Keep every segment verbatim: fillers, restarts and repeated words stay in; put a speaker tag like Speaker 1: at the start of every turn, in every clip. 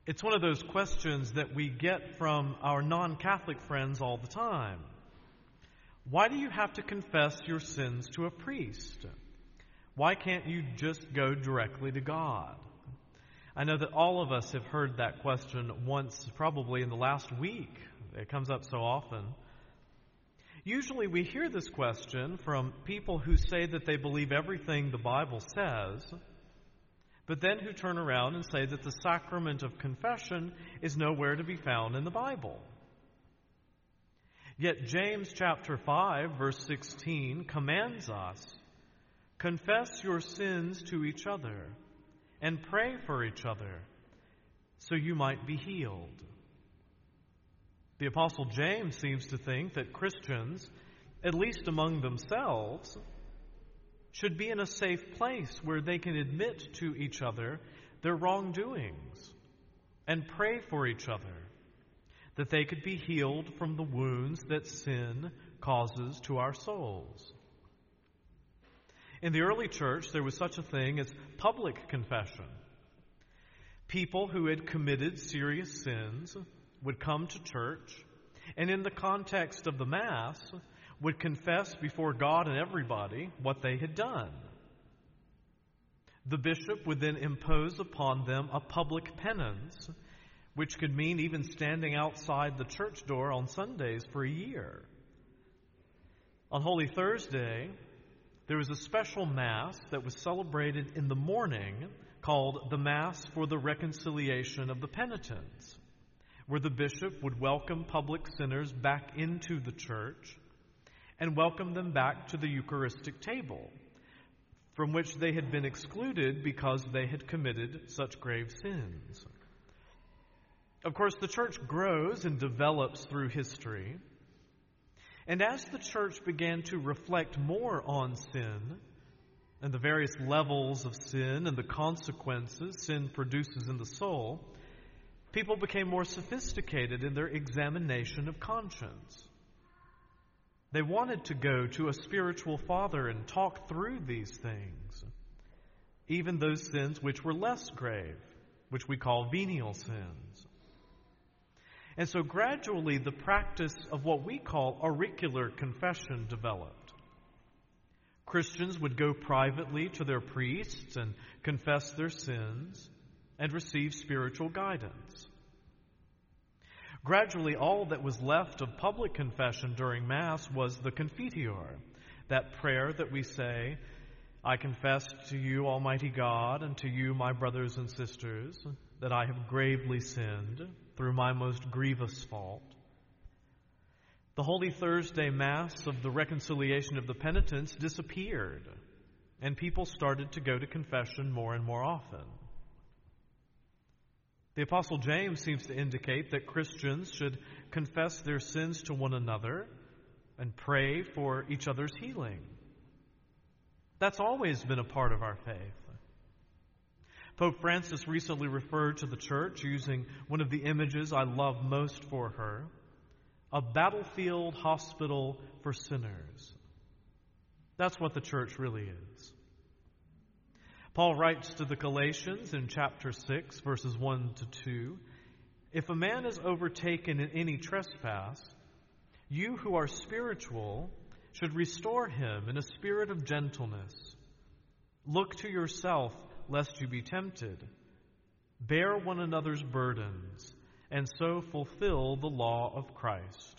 Speaker 1: It's one of those questions that we get from our non-Catholic friends all the time. Why do you have to confess your sins to a priest? Why can't you just go directly to God? I know that all of us have heard that question once, probably in the last week. It comes up so often. Usually we hear this question from people who say that they believe everything the Bible says, but then who turn around and say that the sacrament of confession is nowhere to be found in the Bible. Yet James chapter five, verse sixteen commands us, confess your sins to each other and pray for each other so you might be healed. The Apostle James seems to think that Christians, at least among themselves, should be in a safe place where they can admit to each other their wrongdoings and pray for each other, that they could be healed from the wounds that sin causes to our souls. In the early church, there was such a thing as public confession. People who had committed serious sins would come to church, and in the context of the Mass, would confess before God and everybody what they had done. The bishop would then impose upon them a public penance, which could mean even standing outside the church door on Sundays for a year. On Holy Thursday, there was a special Mass that was celebrated in the morning called the Mass for the Reconciliation of the Penitents, where the bishop would welcome public sinners back into the church and welcome them back to the Eucharistic table, from which they had been excluded because they had committed such grave sins. Of course, the church grows and develops through history, and as the church began to reflect more on sin and the various levels of sin and the consequences sin produces in the soul, people became more sophisticated in their examination of conscience. They wanted to go to a spiritual father and talk through these things, even those sins which were less grave, which we call venial sins. And so gradually the practice of what we call auricular confession developed. Christians would go privately to their priests and confess their sins and receive spiritual guidance. Gradually, all that was left of public confession during Mass was the Confiteor, that prayer that we say, I confess to you, Almighty God, and to you, my brothers and sisters, that I have gravely sinned through my most grievous fault. The Holy Thursday Mass of the Reconciliation of the Penitents disappeared, and people started to go to confession more and more often. The Apostle James seems to indicate that Christians should confess their sins to one another and pray for each other's healing. That's always been a part of our faith. Pope Francis recently referred to the church using one of the images I love most for her, a battlefield hospital for sinners. That's what the church really is. Paul writes to the Galatians in chapter six, verses one to two, if a man is overtaken in any trespass, you who are spiritual should restore him in a spirit of gentleness. Look to yourself, lest you be tempted. Bear one another's burdens, and so fulfill the law of Christ.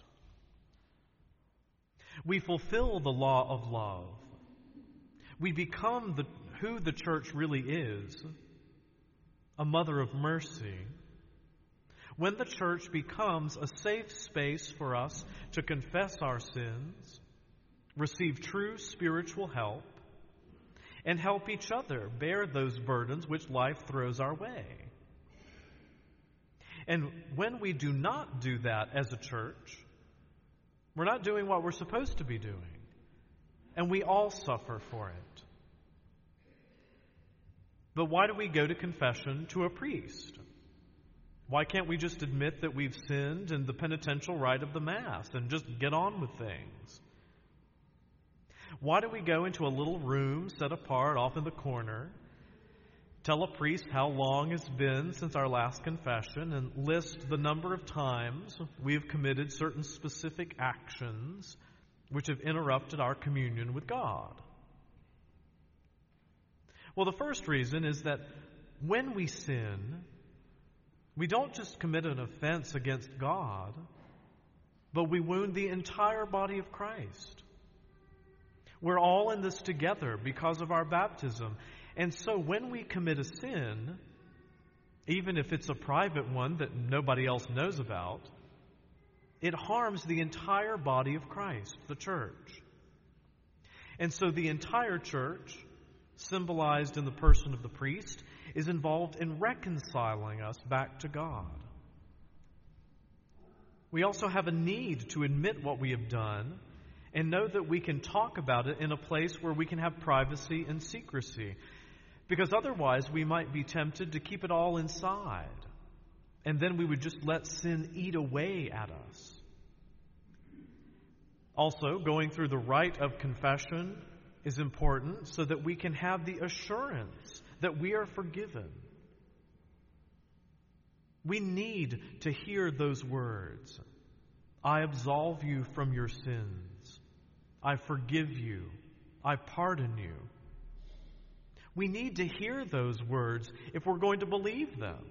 Speaker 1: We fulfill the law of love. We become the, who the church really is, a mother of mercy, when the church becomes a safe space for us to confess our sins, receive true spiritual help, and help each other bear those burdens which life throws our way. And when we do not do that as a church, we're not doing what we're supposed to be doing, and we all suffer for it. But why do we go to confession to a priest? Why can't we just admit that we've sinned in the penitential rite of the Mass and just get on with things? Why do we go into a little room set apart off in the corner Tell a priest how long it's been since our last confession and list the number of times we have committed certain specific actions which have interrupted our communion with God. Well, the first reason is that when we sin, we don't just commit an offense against God, but we wound the entire body of Christ. We're all in this together because of our baptism. And so when we commit a sin, even if it's a private one that nobody else knows about, it harms the entire body of Christ, the church. And so the entire church, symbolized in the person of the priest, is involved in reconciling us back to God. We also have a need to admit what we have done and know that we can talk about it in a place where we can have privacy and secrecy. Because otherwise we might be tempted to keep it all inside, and then we would just let sin eat away at us. Also, going through the rite of confession is important so that we can have the assurance that we are forgiven. We need to hear those words. I absolve you from your sins. I forgive you. I pardon you. We need to hear those words if we're going to believe them.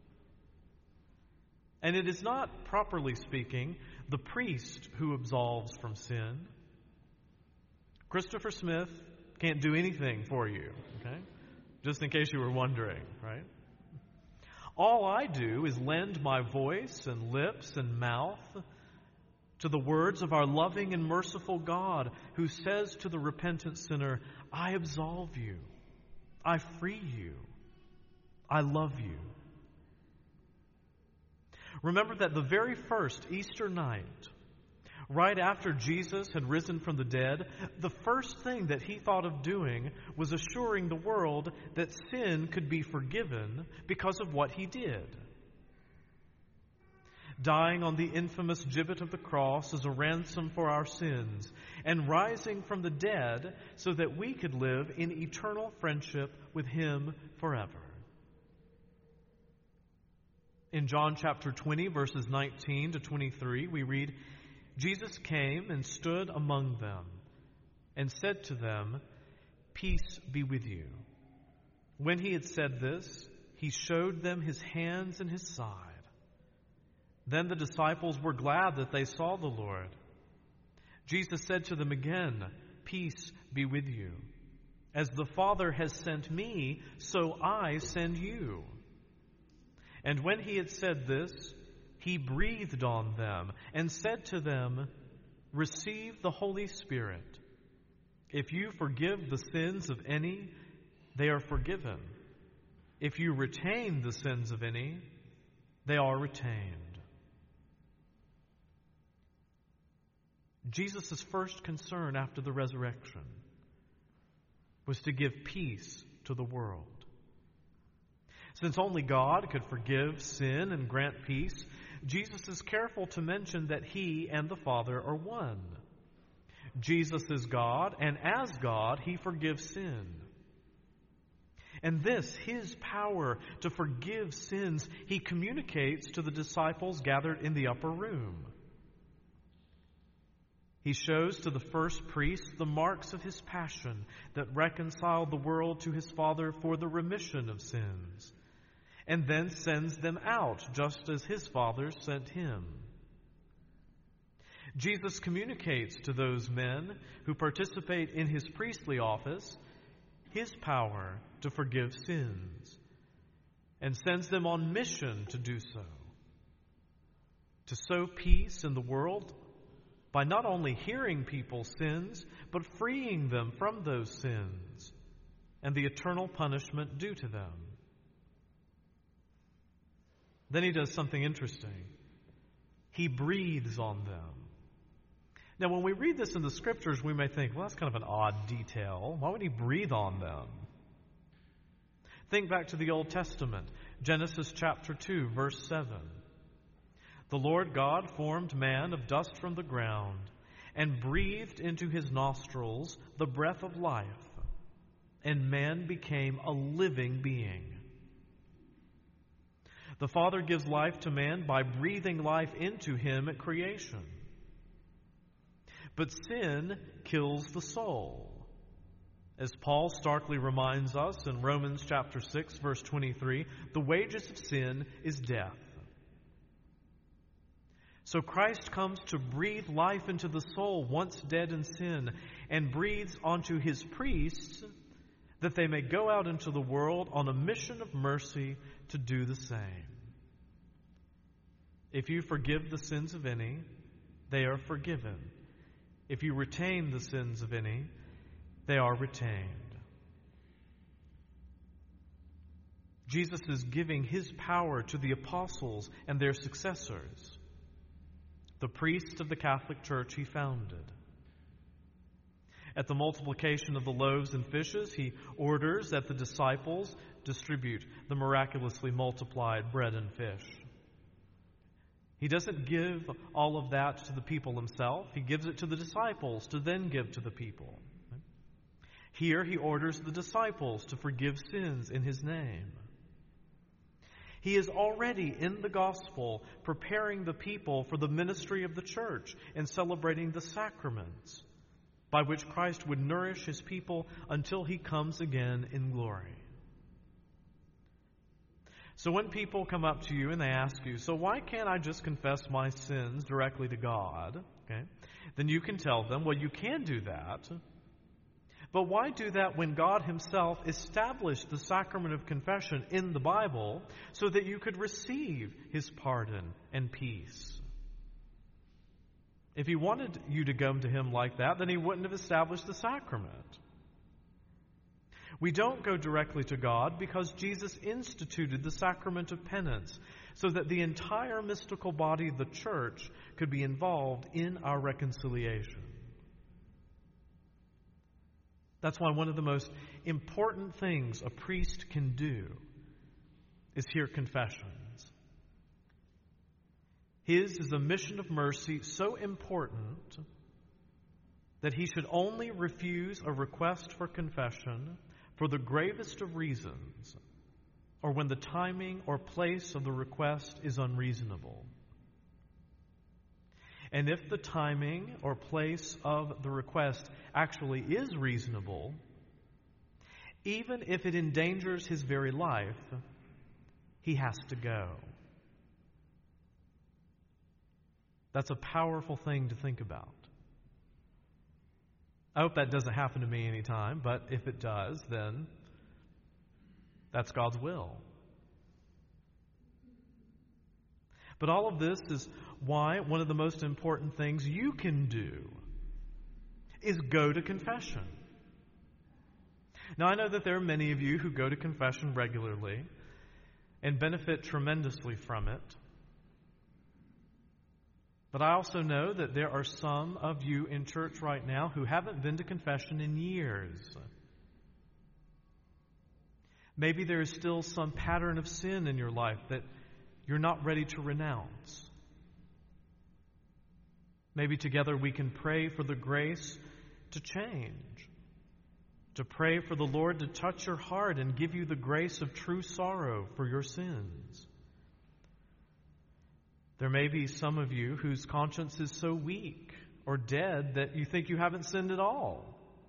Speaker 1: And it is not, properly speaking, the priest who absolves from sin. Christopher Smith can't do anything for you, okay? Just in case you were wondering, right? All I do is lend my voice and lips and mouth to the words of our loving and merciful God, who says to the repentant sinner, I absolve you. I free you. I love you. Remember that the very first Easter night, right after Jesus had risen from the dead, the first thing that he thought of doing was assuring the world that sin could be forgiven because of what he did. Dying on the infamous gibbet of the cross as a ransom for our sins, and rising from the dead so that we could live in eternal friendship with him forever. In John chapter twenty, verses nineteen to twenty-three, we read, Jesus came and stood among them and said to them, Peace be with you. When he had said this, he showed them his hands and his side. Then the disciples were glad that they saw the Lord. Jesus said to them again, Peace be with you. As the Father has sent me, so I send you. And when he had said this, he breathed on them and said to them, Receive the Holy Spirit. If you forgive the sins of any, they are forgiven. If you retain the sins of any, they are retained. Jesus' first concern after the resurrection was to give peace to the world. Since only God could forgive sin and grant peace, Jesus is careful to mention that he and the Father are one. Jesus is God, and as God, he forgives sin. And this, his power to forgive sins, he communicates to the disciples gathered in the upper room. He shows to the first priest the marks of his passion that reconciled the world to his Father for the remission of sins, and then sends them out just as his Father sent him. Jesus communicates to those men who participate in his priestly office his power to forgive sins, and sends them on mission to do so, to sow peace in the world by not only hearing people's sins, but freeing them from those sins and the eternal punishment due to them. Then he does something interesting. He breathes on them. Now, when we read this in the Scriptures, we may think, well, that's kind of an odd detail. Why would he breathe on them? Think back to the Old Testament, Genesis chapter two, verse seven. The Lord God formed man of dust from the ground and breathed into his nostrils the breath of life, and man became a living being. The Father gives life to man by breathing life into him at creation. But sin kills the soul. As Paul starkly reminds us in Romans chapter six, verse twenty-three, the wages of sin is death. So Christ comes to breathe life into the soul once dead in sin, and breathes onto his priests that they may go out into the world on a mission of mercy to do the same. If you forgive the sins of any, they are forgiven. If you retain the sins of any, they are retained. Jesus is giving his power to the apostles and their successors, the priests of the Catholic Church he founded. At the multiplication of the loaves and fishes, he orders that the disciples distribute the miraculously multiplied bread and fish. He doesn't give all of that to the people himself. He gives it to the disciples to then give to the people. Here he orders the disciples to forgive sins in his name. He is already in the gospel preparing the people for the ministry of the church and celebrating the sacraments by which Christ would nourish his people until he comes again in glory. So when people come up to you and they ask you, so why can't I just confess my sins directly to God? Okay, then you can tell them, well, you can do that. But why do that when God himself established the sacrament of confession in the Bible so that you could receive his pardon and peace? If he wanted you to come to him like that, then he wouldn't have established the sacrament. We don't go directly to God because Jesus instituted the sacrament of penance so that the entire mystical body of the church could be involved in our reconciliation. That's why one of the most important things a priest can do is hear confessions. His is a mission of mercy so important that he should only refuse a request for confession for the gravest of reasons, or when the timing or place of the request is unreasonable. And if the timing or place of the request actually is reasonable, even if it endangers his very life, he has to go. That's a powerful thing to think about. I hope that doesn't happen to me anytime, but if it does, then that's God's will. But all of this is why one of the most important things you can do is go to confession. Now, I know that there are many of you who go to confession regularly and benefit tremendously from it. But I also know that there are some of you in church right now who haven't been to confession in years. Maybe there is still some pattern of sin in your life that you're not ready to renounce. Maybe together we can pray for the grace to change, to pray for the Lord to touch your heart and give you the grace of true sorrow for your sins. There may be some of you whose conscience is so weak or dead that you think you haven't sinned at all.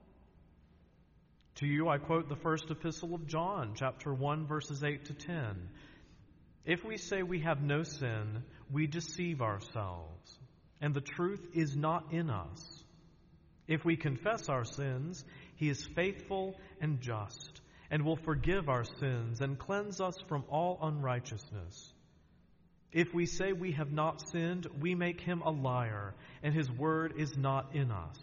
Speaker 1: To you, I quote the first epistle of John, chapter one, verses eight to ten. If we say we have no sin, we deceive ourselves, and the truth is not in us. If we confess our sins, he is faithful and just, and will forgive our sins and cleanse us from all unrighteousness. If we say we have not sinned, we make him a liar, and his word is not in us.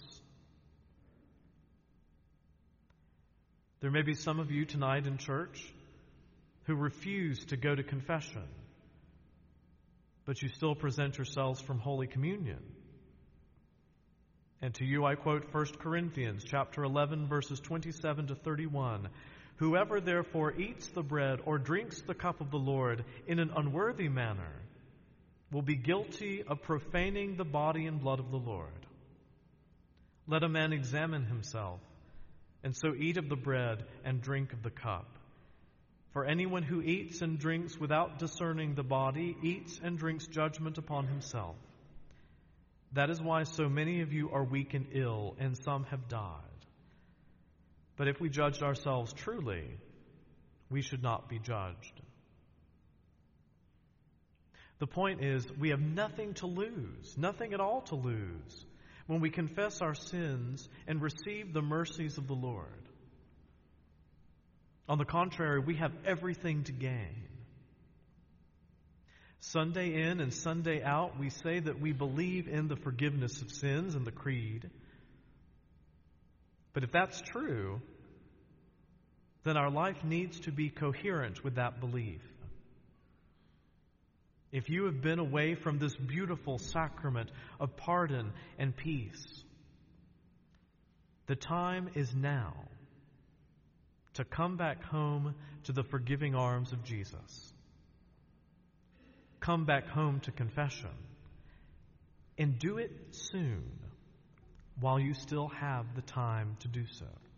Speaker 1: There may be some of you tonight in church who refuse to go to confession, but you still present yourselves from Holy Communion. And to you I quote First Corinthians chapter eleven, verses twenty-seven to thirty-one. Whoever therefore eats the bread or drinks the cup of the Lord in an unworthy manner will be guilty of profaning the body and blood of the Lord. Let a man examine himself, and so eat of the bread and drink of the cup. For anyone who eats and drinks without discerning the body eats and drinks judgment upon himself. That is why so many of you are weak and ill, and some have died. But if we judged ourselves truly, we should not be judged. The point is, we have nothing to lose, nothing at all to lose, when we confess our sins and receive the mercies of the Lord. On the contrary, we have everything to gain. Sunday in and Sunday out, we say that we believe in the forgiveness of sins and the creed. But if that's true, then our life needs to be coherent with that belief. If you have been away from this beautiful sacrament of pardon and peace, the time is now to come back home to the forgiving arms of Jesus. Come back home to confession, and do it soon while you still have the time to do so.